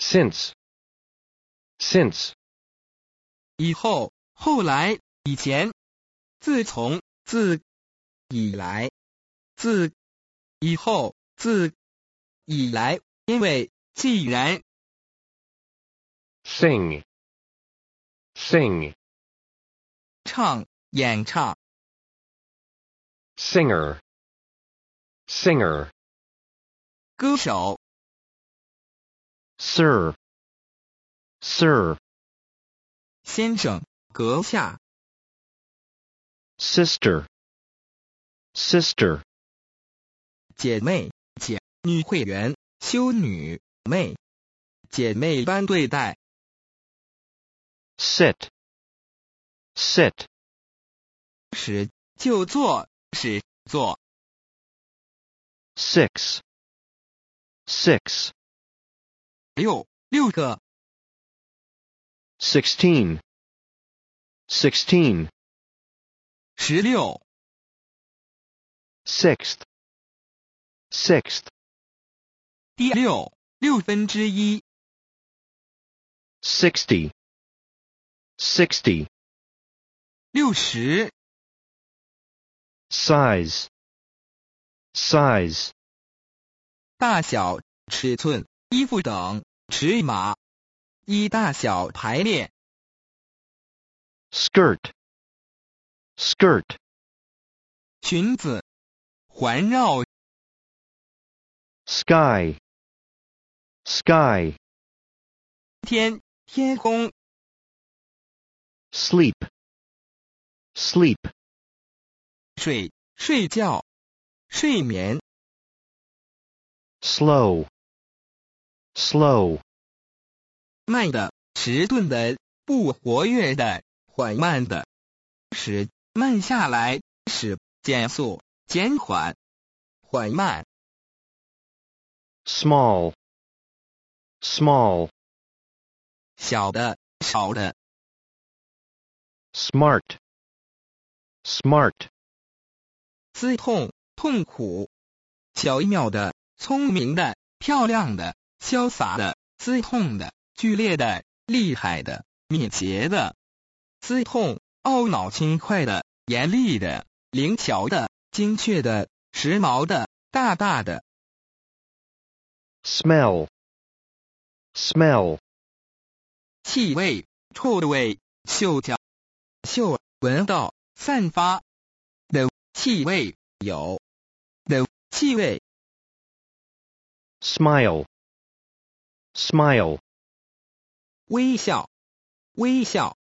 since, since, 以后、后来、以前、自从、自、以来、自、以后、自、以来、因为、既然、 sing, sing, 唱、演唱、 singer, singer, 歌手、 sir, sir, 先生、阁下、 sister, sister, 姐妹、姐、女会员、修女、妹、姐妹般对待、 sit, sit, 使、就坐、使、坐、 six, six, 六、六个、 16, 16, 16、 sixth, sixth, 第六、六分之一、 60, 60, 60、 size, size, 大小、尺寸、衣服等、尺码、依大小排列、 skirt, skirt, 裙子、环绕、 sky, sky, 天、天空、 sleep, sleep, 睡、睡觉、睡眠、 slow, slow, 慢的、迟钝的、不活跃的、缓慢的、使、慢下来、使、减速、减缓、缓慢、 small, small, 小的、少的、 smart, smart, 刺痛、痛苦、巧妙的、聪明的、漂亮的、潇洒的、刺痛的、剧烈的、厉害的、敏捷的、刺痛、懊恼轻快的、严厉的、灵巧的、精确的、时髦的、大大的、 smell, smell, 气味、臭味、嗅觉、嗅、闻到、散发的气味、有的气味、 smile, smile, 微笑、微笑、